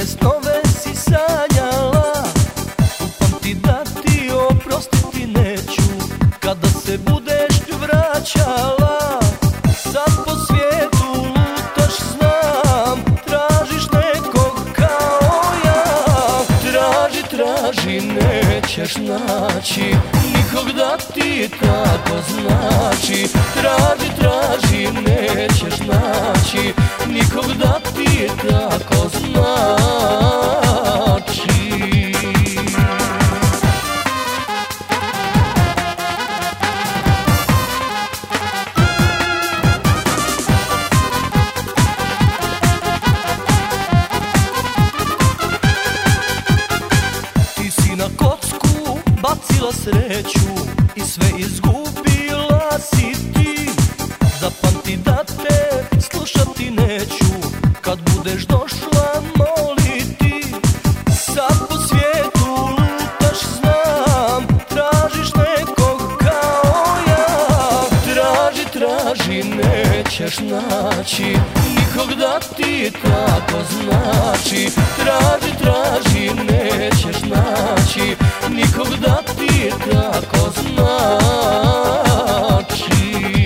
Kakve snove si sanjala, upamti da ti oprostiti neću. Kada se budeš vraćala, sad po svijetu lutaš znam, tražiš nekog kao ja. Traži, traži, nećeš naći nikog da ti tako znači. Traži, traži, nećeš naći nikog da ti tako znači. Ti si na kocku bacila sreću i sve izgubila si ti. Zapamti da te slušati neću, kad budeš došla moliti. Sad po svijetu lutaš znam, tražiš nekog kao ja. Traži, traži, nećeš naći nikog da ti tako znači. Traži, traži, nećeš naći nikog da ti tako znači.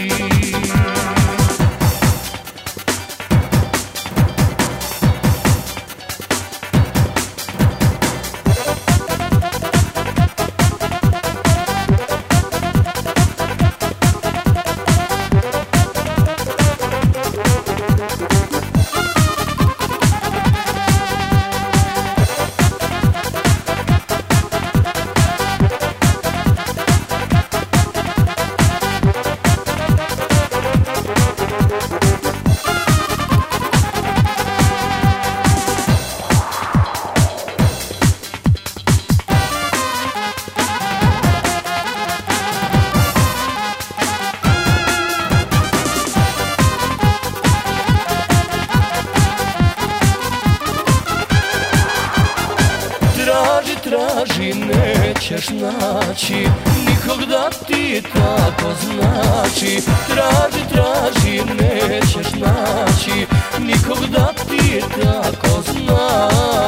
Traži, traži, nećeš naći nikog da ti tako znači. Traži, traži, nećeš naći nikog da ti tako znači.